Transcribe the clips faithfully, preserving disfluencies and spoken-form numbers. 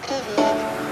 Привет.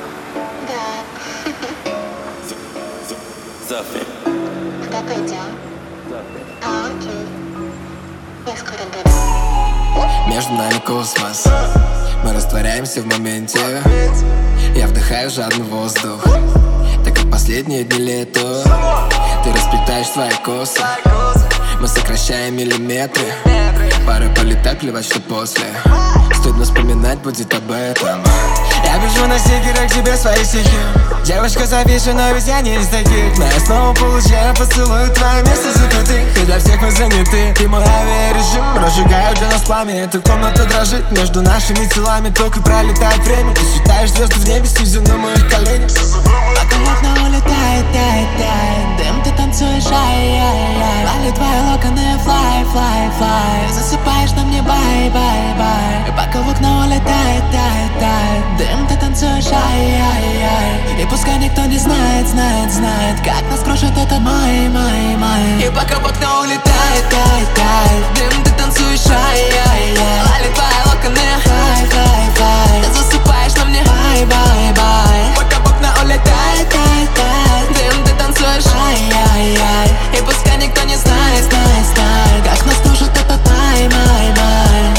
Да. Завтра. Куда пойдем? А, окей. Я скоро буду. Между нами космос, мы растворяемся в моменте. Я вдыхаю жадный воздух, так как последние дни лета. Ты расплетаешь свои косы, мы сокращаем миллиметры. Пора полетать, плевать, что после. Стыдно вспоминать будет об этом. Я бежу на стикерах к тебе свои стихи. Девушка зависшая, но ведь я не из таких. Но я снова получаю поцелуй, твое место закрытых. И для всех мы заняты. Ты мой авиарежим, разжигаю для нас пламя. Эта комната дрожит между нашими телами. Только пролетает время. Ты считаешь звезды в небе, сидя на моих коленях. Пока окна улетает, тает, тает. Дым, ты танцуешь, ай-яй-яй. Вали твои локоны, fly, fly, fly. Засыпаешь на мне, бай, бай, бай. Пока в окна улетает, тает, тает. Дым, ты танцуешь, ай-яй-яй. И пускай никто не знает, знает, знает, как нас кружит этот май, май, май. И пока в окна улетает, тает, тает. Дым, ты танцуешь, ай-яй-яй. Вали твои локоны, fly, fly, fly. Ты засыпаешь на мне, бай, бай, бай. Пока в окна улетает, тает, тает. Дым, ты танцуешь, ай-яй-яй. И пускай никто не знает, знает, знает, как нас кружит этот май, май, май.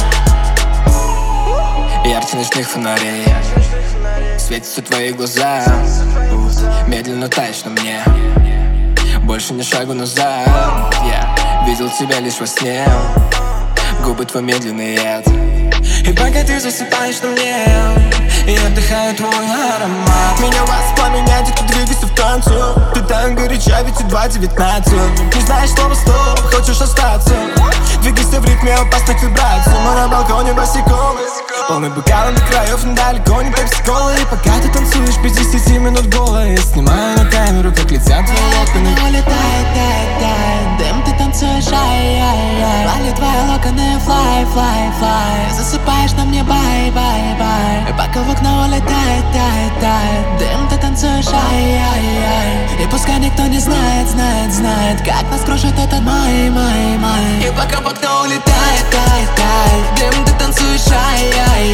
Ярче ночных фонарей светятся твои глаза. Медленно таешь на мне, больше ни шагу назад. Я видел тебя лишь во сне, губы твой медленный яд. И пока ты засыпаешь на мне, я вдыхаю твой аромат. Меня воспламеняет, кто двигается в танцу. Ты так горяча, ведь едва девятнадцать. Не знаешь слова стоп, хочешь остаться. Двигайся в ритме опасных вибраций. Мы на балконе босиком, полный бокал до краев, но далеко не пепси-кола. И пока ты танцуешь, без десяти минут голая. Я снимаю на камеру, как летят твои локоны. Улетает, тает, тает. Дым, ты танцуешь, ай-яй-яй. Вали твои локоны, fly, fly, fly. Засыпаешь на мне, бай, бай, бай. Пока в окна улетает, тает, тает. Дым, ты танцуешь, ай-яй-яй. И пускай никто не знает, знает, знает, как нас кружит этот май, май, май. И пока в окна улетает, тает, тает. Дым, ты танцуешь, ай-яй-яй.